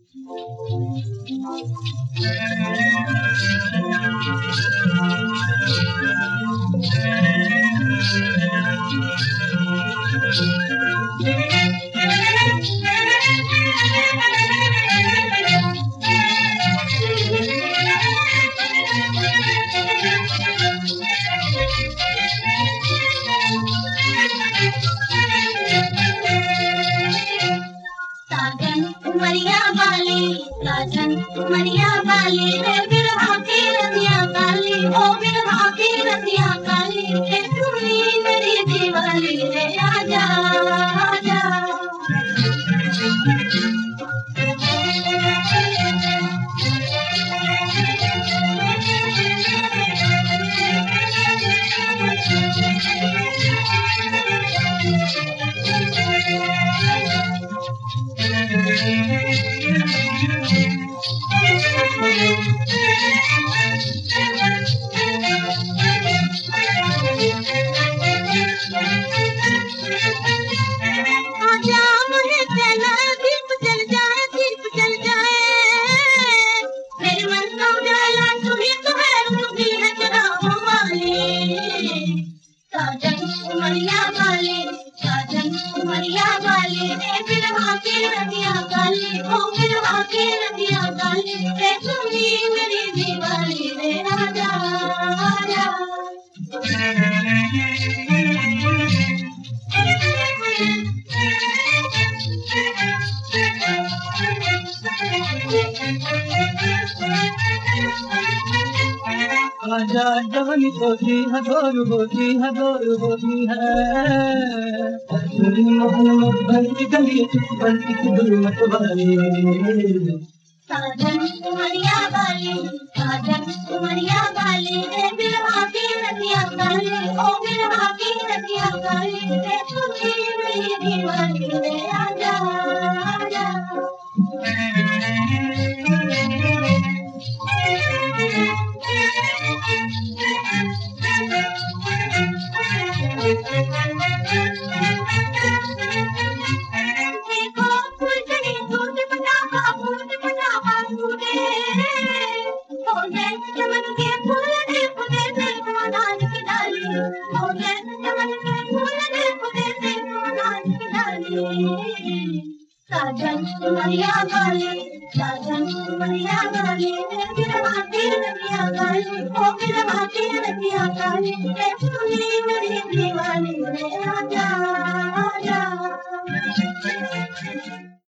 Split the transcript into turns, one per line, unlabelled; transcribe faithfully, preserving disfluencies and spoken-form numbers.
साजन उमरिया वाली, साजन उमरिया वाली रे बिरहा की रतिया काली, ओ बिरहा की रतिया काली रे सुनी मेरी दीवाली रे आजा आजा। साजन उमरिया वाली, साजन उमरिया वाली रे बिरहा की रतिया काली, ओ बिरहा की रतिया काली रे सुनी मेरी दीवाली रे आजा आजा।
आजा जवानी होती है गोर होती है गोर होती है, मोहन बनती गली बनती दुर्मत वाली।
साजन उमरिया वाली, साजन उमरिया वाली रे बिरहा की रतिया काली, ओ बिरहा की रतिया काली रे सुनी मेरी दीवाली रे आजा आजा। देखो फुलझड़ी दूध पटाखा दूध पटाखा टूटे, होले चमन के फूल देखो देखो नाच की डाली, होले चमन के फूल देखो देखो नाच की डाली। साजन उमरिया वाली, साजन उमरिया वाली रे बिरहा की रतिया काली, ओ बिरहा की रतिया काली रे सुनी मेरी दीवाली रे आजा आजा।